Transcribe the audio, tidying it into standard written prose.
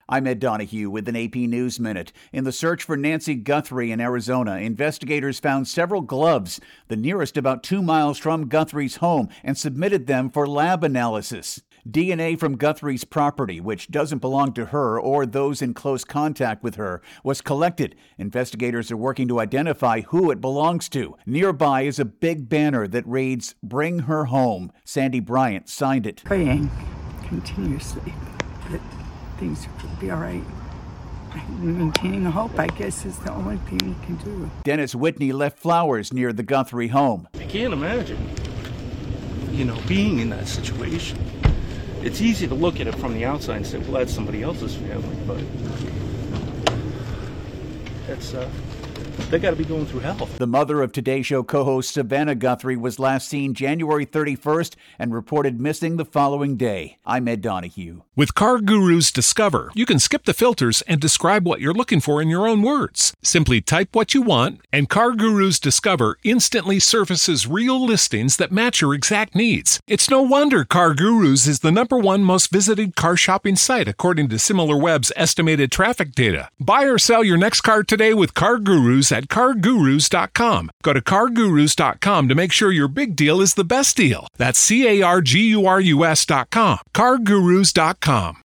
I'm Ed Donahue with an AP News Minute. In the search for Nancy Guthrie in Arizona, investigators found several gloves, the nearest about 2 miles from Guthrie's home, and submitted them for lab analysis. DNA from Guthrie's property, which doesn't belong to her or those in close contact with her, was collected. Investigators are working to identify who it belongs to. Nearby is a big banner that reads, "Bring her home." Sandy Bryant signed it. Praying continuously that things will be all right. Maintaining hope, I guess, is the only thing we can do. Dennis Whitney left flowers near the Guthrie home. I can't imagine, being in that situation. It's easy to look at it from the outside and say, well, that's somebody else's family, but they got to be going through hell. The mother of Today Show co-host Savannah Guthrie was last seen January 31st and reported missing the following day. I'm Ed Donahue. With CarGurus Discover, you can skip the filters and describe what you're looking for in your own words. Simply type what you want, and CarGurus Discover instantly surfaces real listings that match your exact needs. It's no wonder CarGurus is the #1 most visited car shopping site according to SimilarWeb's estimated traffic data. Buy or sell your next car today with CarGurus at CarGurus.com. Go to CarGurus.com to make sure your big deal is the best deal. That's CarGurus.com. CarGurus.com.